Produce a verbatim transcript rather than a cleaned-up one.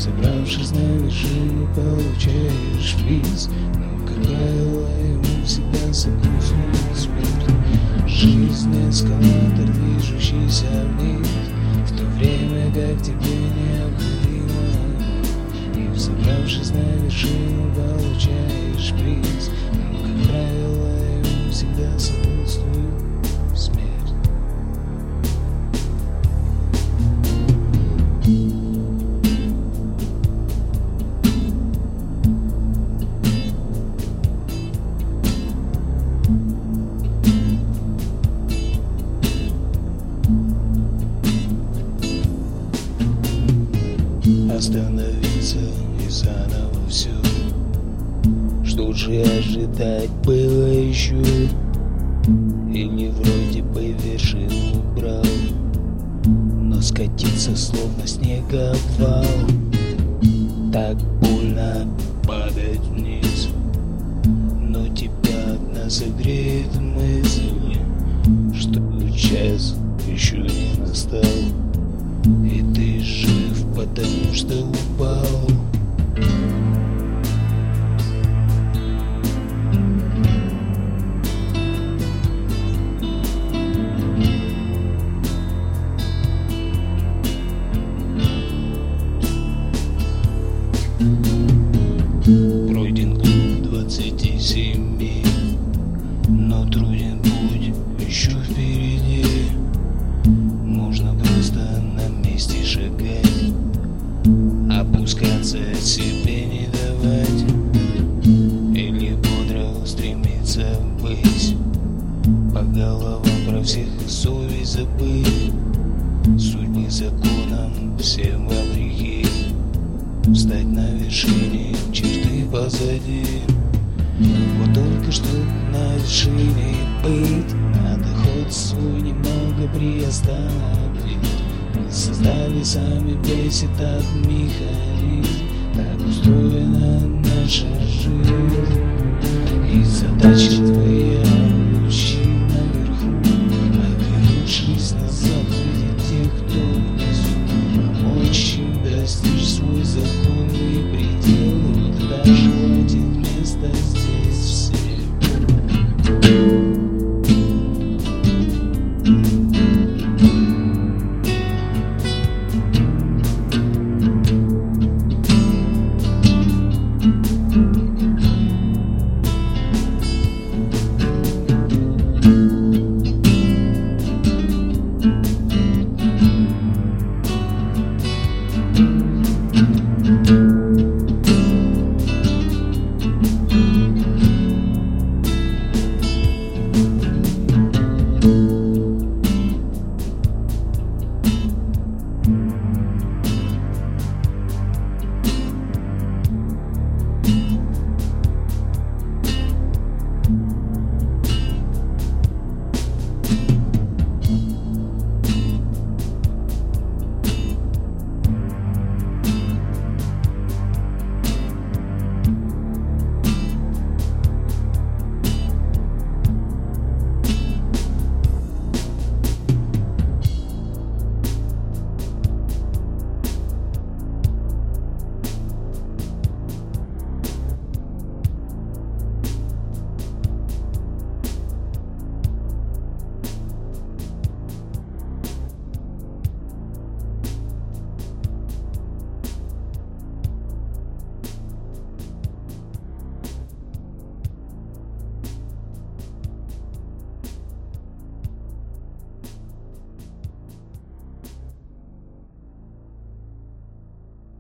собравшись на вершине, получаешь приз. Но, как правило, ему всегда сопутствует смерть. Жизнь — эскалатор, движущийся вниз, в то время как тебе необходимо. И, собравшись на вершину, получаешь приз. Но, как правило, ему всегда сопутствует смерть. Остановиться и заново все, что же ожидать было еще? Или вроде бы вершину брал, но скатиться словно снегопал. Так больно падать вниз, но тебя одна согреет мысль, что час еще не настал, и ты жив, потому что упал. Пройден клуб двадцати семи, но труден путь еще впереди. Можно просто на месте шагать, опускаться себе не давать, или бодро стремиться быть, по головам про всех совесть забыть, судьбы законам всем вопреки, встать на вершине, черты позади. Вот только что на вершине быть, надо хоть свой немного приостановить. Мы создали сами весь этот механизм, так устроена наша жизнь. И задача твоя лучи наверху, оглянувшись назад, видеть тех, кто внизу, помочь им достичь свой законный предел. И даже хватит места здесь всем. Thank you.